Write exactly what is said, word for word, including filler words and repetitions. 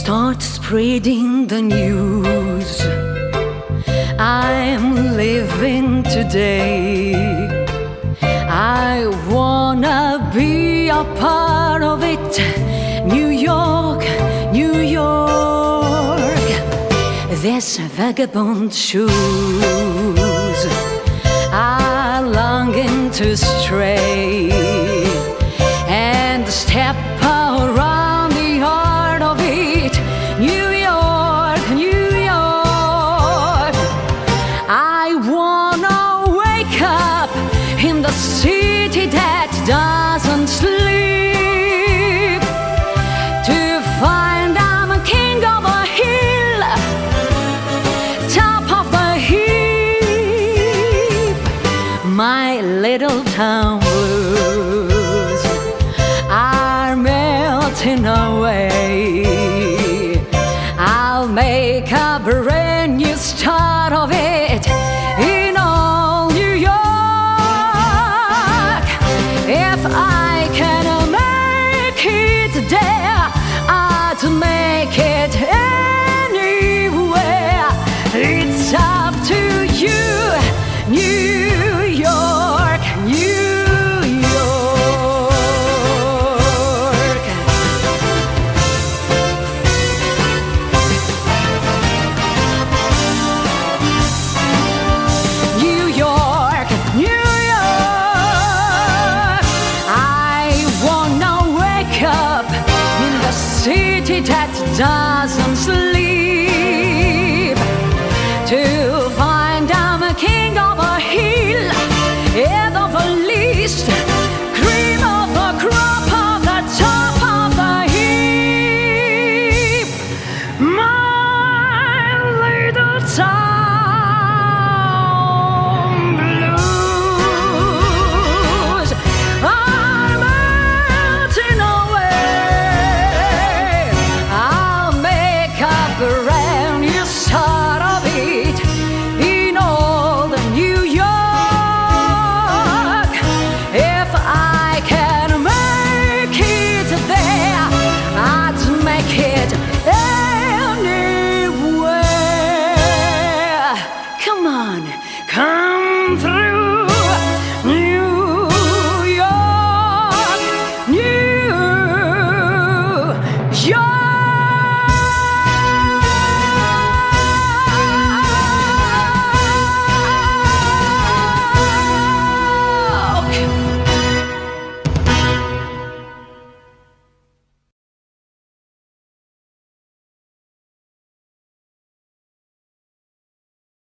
Start spreading the news. I'm living today. I wanna be a part of it. New York, New York. These vagabond shoes are longing to stray and step around the heart of it. New York, New York. I wanna wake up in the city that doesn't sleep, to find I'm a king of a hill, top of the heap. My little town blues are melting away. I'll make a brand new start of it in all New York. If I can make it there, I'd make it anywhere. It's up to you, New York, New York. New York, New York. I wanna wake up in the city that doesn't sleep, to find I'm a king of a hill, head of a list, cream of the crop of the top of the heap. My little town blues are melting away. I'll make a brand new start of it in all the New York. If I can make it there, I'd make it anywhere. Come on, come through, New York, New York.